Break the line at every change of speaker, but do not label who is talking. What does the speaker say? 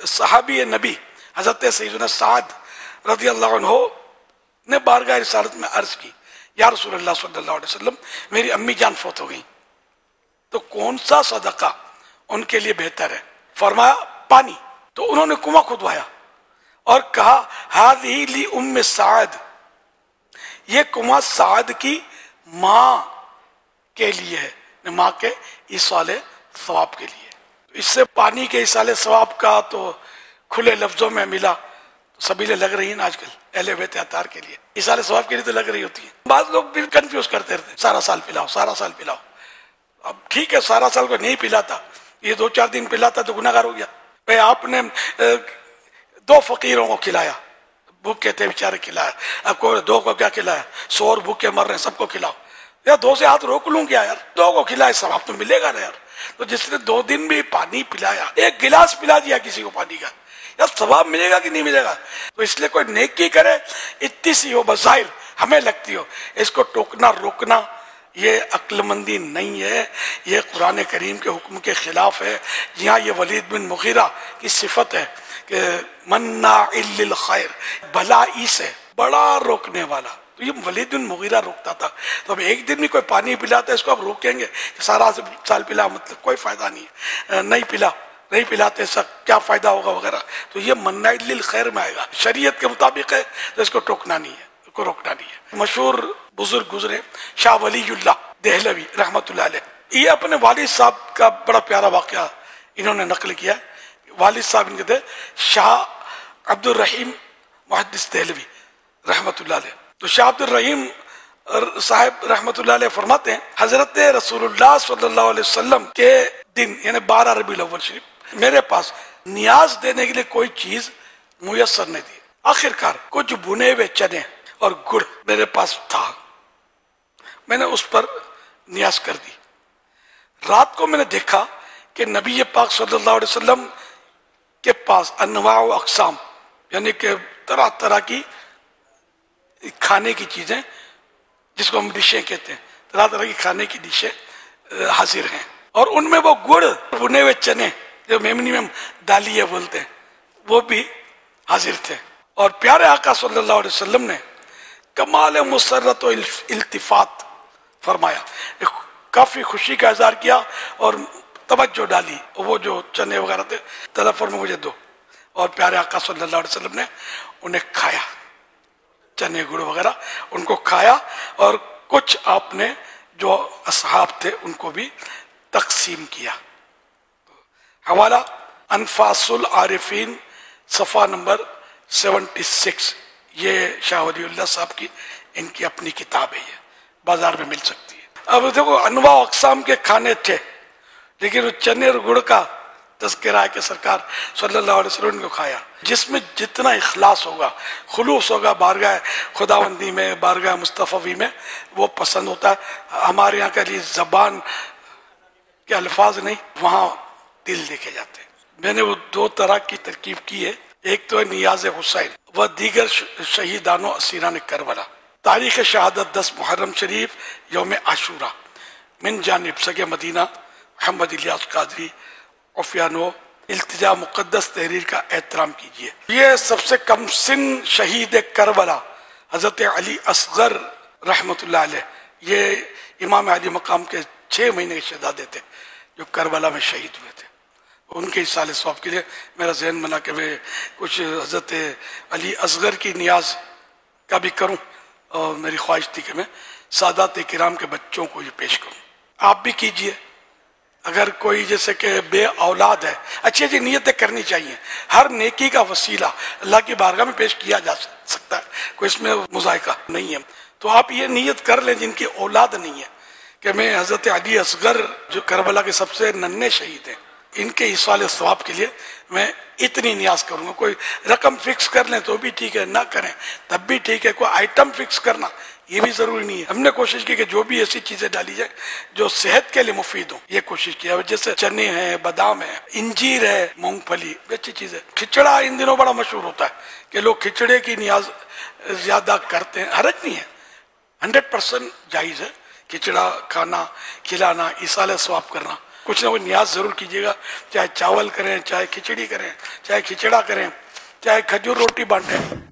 صحابی نبی حضرت سیدنا سعد رضی اللہ عنہ نے بارگاہ رسالت میں عرض کی، یا رسول اللہ صلی اللہ علیہ وسلم، میری امی جان فوت ہو گئی، تو کون سا صدقہ ان کے لیے بہتر ہے؟ فرمایا پانی۔ تو انہوں نے کنواں کھدوایا اور کہا ہذہ لی ام سعد، یہ کنواں سعد کی ماں کے لیے ہے، ماں کے ایصال ثواب کے لیے۔ اس سے پانی کے ایصال ثواب کا تو کھلے لفظوں میں ملا، سبیلیں لگ رہی ہیں آج کل اہل بیت اطہار کے لیے، ایصال ثواب کے لیے تو لگ رہی ہوتی ہیں۔ بعض لوگ بھی کنفیوز کرتے رہتے ہیں، سارا سال پلاؤ، سارا سال پلاؤ۔ اب ٹھیک ہے، سارا سال کو نہیں پلاتا، یہ 2-4 دن پلاتا تو گناہگار ہو گیا۔ بھائی آپ نے 2 فقیروں کو کھلایا، بھوکے تھے بیچارے، کھلایا، اب کو 2 کو کیا کھلایا، 100 اور بھوکے مر رہے ہیں، سب کو کھلاؤ، یا 2 سے ہاتھ روک لوں کیا یار، 2 کو کھلائے ثواب تو ملے گا نا یار۔ تو جس نے 2 دن بھی پانی پلایا، 1 گلاس پلا دیا کسی کو پانی کا، یا ثواب ملے گا کہ نہیں ملے گا؟ تو اس لیے کوئی نیکی کرے اتنی سی ہو بظاہر ہمیں لگتی ہو، اس کو ٹوکنا روکنا یہ عقل مندی نہیں ہے، یہ قرآن کریم کے حکم کے خلاف ہے۔ یہاں یہ ولید بن مغیرہ کی صفت ہے کہ مناع للخیر، بھلائی سے بڑا روکنے والا، تو یہ ولید بن مغیرہ روکتا تھا۔ تو اب ایک دن بھی کوئی پانی پلاتا ہے، اس کو اب روکیں گے کہ سارا سال پلا، مطلب کوئی فائدہ نہیں ہے، نہیں پلاتے سب کیا فائدہ ہوگا وغیرہ، تو یہ مناع للخیر میں آئے گا، شریعت کے مطابق ہے تو اس کو ٹوکنا نہیں ہے، اس کو روکنا نہیں ہے۔ مشہور بزرگ گزرے شاہ ولی اللہ دہلوی رحمۃ اللہ علیہ، یہ اپنے والد صاحب کا بڑا پیارا واقعہ انہوں نے نقل کیا۔ والد صاحب ان کے تھے شاہ عبد الرحیم محدث دہلوی رحمۃ اللہ علیہ۔ تو شاہ عبد الرحیم صاحب رحمۃ اللہ علیہ فرماتے ہیں حضرت رسول اللہ صلی اللہ علیہ وسلم کے دن یعنی 12 ربیع الاول شریف میرے پاس نیاز دینے کے لیے کوئی چیز میسر نہیں تھی، آخر کار کچھ بنے ہوئے چنے اور گڑ میرے پاس تھا، میں نے اس پر نیاز کر دی۔ رات کو میں نے دیکھا کہ نبی پاک صلی اللہ علیہ وسلم کے پاس انواع و اقسام یعنی کہ طرح طرح کی کھانے کی چیزیں، جس کو ہم ڈشیں کہتے ہیں، طرح طرح کی کھانے کی ڈشیں حاضر ہیں، اور ان میں وہ گڑ بنے ہوئے چنے جو میمنی میں دالیہ بولتے ہیں وہ بھی حاضر تھے۔ اور پیارے آقا صلی اللہ علیہ وسلم نے کمال مسرت و التفات فرمایا، کافی خوشی کا اظہار کیا اور توجہ ڈالی، وہ جو چنے وغیرہ تھے طرف میں مجھے دو، اور پیارے آقا صلی اللہ علیہ وسلم نے انہیں کھایا، چنے گڑ وغیرہ ان کو کھایا، اور کچھ آپ نے جو اصحاب تھے ان کو بھی تقسیم کیا۔ حوالہ انفاس العارفین صفحہ نمبر 76، یہ شاہ ولی اللہ صاحب کی ان کی اپنی کتاب ہے، یہ بازار میں مل سکتی ہے۔ اب دیکھو انواع و اقسام کے کھانے تھے، لیکن وہ چنے اور گڑ کا تذکرہ ہے کہ سرکار صلی اللہ علیہ وسلم نے کھایا۔ جس میں جتنا اخلاص ہوگا، خلوص ہوگا بارگاہ خداوندی میں، بارگاہ مصطفی میں، وہ پسند ہوتا ہے۔ ہمارے یہاں کے لیے زبان کے الفاظ نہیں، وہاں دل دیکھے جاتے ہیں۔ میں نے وہ 2 طرح کی ترکیب کی ہے، ایک تو ہے نیاز حسین و دیگر شہیدان و اسیران کربلا۔ تاریخ شہادت 10 محرم شریف یوم عاشورہ، من جانب سگے مدینہ محمد الیاس قادری عفیانو، التجا مقدس تحریر کا احترام کیجیے۔ یہ سب سے کم سن شہید کربلا حضرت علی اصغر رحمۃ اللہ علیہ، یہ امام علی مقام کے 6 مہینے کے شہزادے تھے جو کربلا میں شہید ہوئے تھے۔ ان کے اصال ثواب کے لیے میرا ذہن بنا کہ میں کچھ حضرت علی اصغر کی نیاز کا بھی کروں، اور میری خواہش تھی کہ میں سادات کرام کے بچوں کو یہ پیش کروں۔ آپ بھی کیجئے، اگر کوئی جیسے کہ بے اولاد ہے، اچھی اچھی نیتیں کرنی چاہیے، ہر نیکی کا وسیلہ اللہ کی بارگاہ میں پیش کیا جا سکتا ہے، کوئی اس میں مذائقہ نہیں ہے۔ تو آپ یہ نیت کر لیں جن کی اولاد نہیں ہے کہ میں حضرت علی اصغر جو کربلا کے سب سے ننھے شہید ہیں، ان کے ایصال ثواب کے لیے میں اتنی نیاز کروں گا۔ کوئی رقم فکس کر لیں تو بھی ٹھیک ہے، نہ کریں تب بھی ٹھیک ہے، کوئی آئٹم فکس کرنا یہ بھی ضروری نہیں ہے۔ ہم نے کوشش کی کہ جو بھی ایسی چیزیں ڈالی جائیں جو صحت کے لیے مفید ہوں، یہ کوشش کیا، جیسے چنے ہیں، بادام ہے، انجیر ہے، مونگ پھلی، اچھی چیز ہے۔ کھچڑا ان دنوں بڑا مشہور ہوتا ہے کہ لوگ کھچڑے کی نیاز زیادہ کرتے ہیں، حرج نہیں ہے، 100% جائز ہے کھچڑا کھانا، کھلانا، ایصال ثواب کرنا، کچھ نہ کچھ نیاز ضرور کیجیے گا، چاہے چاول کریں، چاہے کھچڑی کریں، چاہے کھچڑا کریں، چاہے کھجور روٹی بانٹیں،